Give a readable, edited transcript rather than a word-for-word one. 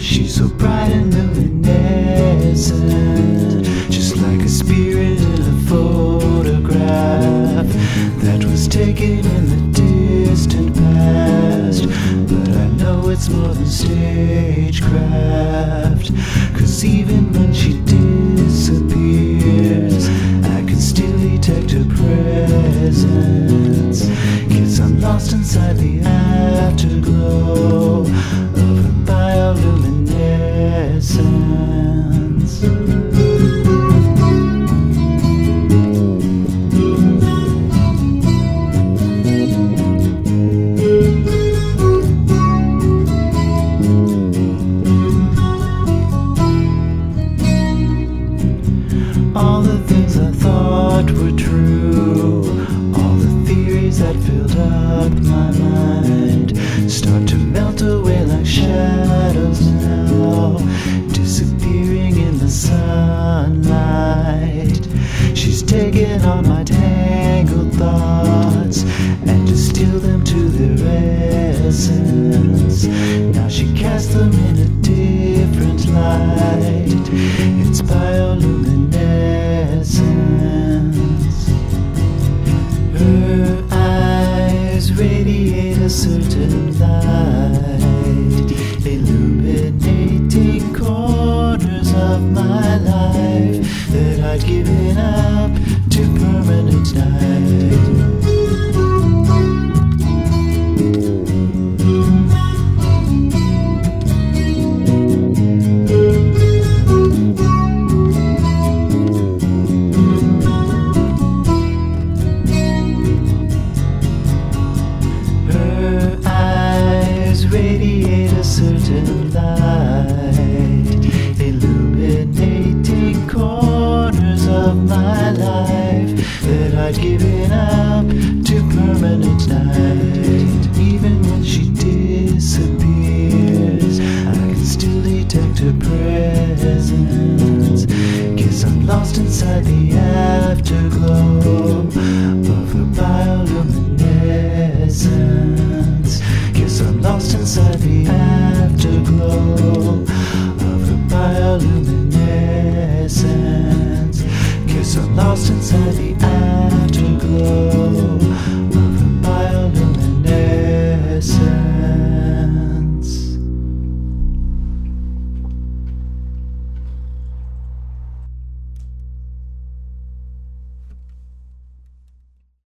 She's so bright and luminescent, just like a spirit in a photograph that was taken in the distant past. But I know it's more than stagecraft, 'cause even when she disappears, I can still detect her presence, 'cause I'm lost inside the afterglow of her bioluminescence. All the things I thought were true, all the theories that filled up my mind, start to melt away like shadows now, disappearing in the sunlight. She's taken all my tangled thoughts and distilled them to their essence. Now she casts them in a different light. It's bioluminescence. Her eyes radiate a certain light, illuminating corners of my life that I'd given up to permanent night. Radiate a certain light, illuminating corners of my life that I'd given up to permanent night. Even when she disappears, I can still detect her presence, 'cause I'm lost inside the